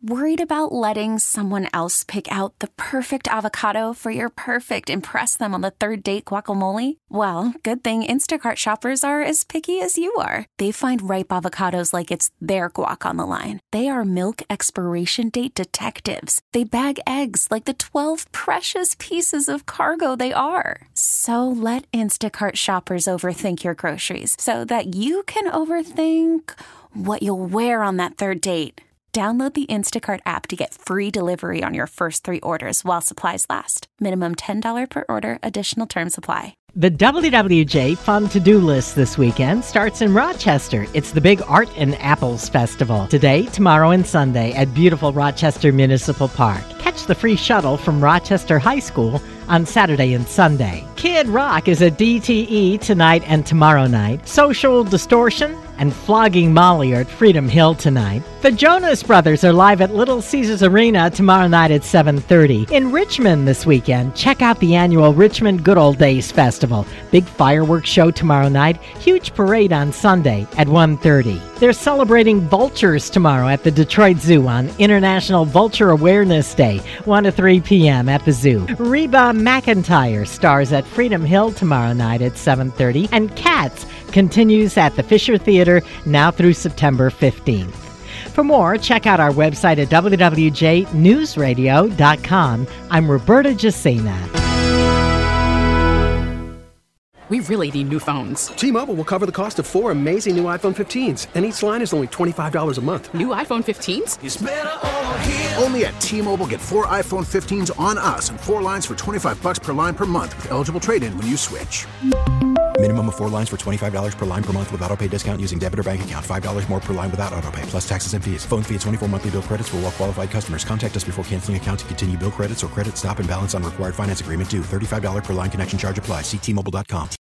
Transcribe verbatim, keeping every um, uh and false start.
Worried about letting someone else pick out the perfect avocado for your perfect impress them on the third date guacamole? Well, good thing Instacart shoppers are as picky as you are. They find ripe avocados like it's their guac on the line. They are milk expiration date detectives. They bag eggs like the twelve precious pieces of cargo they are. So let Instacart shoppers overthink your groceries so that you can overthink what you'll wear on that third date. Download the Instacart app to get free delivery on your first three orders while supplies last. Minimum ten dollars per order. Additional terms apply. The W W J Fun To-Do List this weekend starts in Rochester. It's the big Art and Apples Festival. Today, tomorrow, and Sunday at beautiful Rochester Municipal Park. Catch the free shuttle from Rochester High School on Saturday and Sunday. Kid Rock is at D T E tonight and tomorrow night. Social Distortion and Flogging Molly are at Freedom Hill tonight. The Jonas Brothers are live at Little Caesars Arena tomorrow night at seven thirty. In Richmond this weekend, check out the annual Richmond Good Old Days Festival. Big fireworks show tomorrow night, huge parade on Sunday at one thirty. They're celebrating vultures tomorrow at the Detroit Zoo on International Vulture Awareness Day, one to three p.m. at the zoo. Reba McEntire stars at Freedom Hill tomorrow night at seven thirty, and Cats continues at the Fisher Theater now through September fifteenth. For more, check out our website at w w j news radio dot com. I'm Roberta Jacina. We really need new phones. T-Mobile will cover the cost of four amazing new iPhone fifteens, and each line is only twenty-five dollars a month. New iPhone fifteens? It's better over here. Only at T-Mobile, get four iPhone fifteens on us and four lines for twenty-five bucks per line per month with eligible trade-in when you switch. Minimum of four lines for twenty-five dollars per line per month with autopay discount using debit or bank account. five dollars more per line without autopay, plus taxes and fees. Phone fee at twenty-four monthly bill credits for well-qualified customers. Contact us before canceling account to continue bill credits or credit stop and balance on required finance agreement due. thirty-five dollars per line connection charge applies. See T Mobile dot com.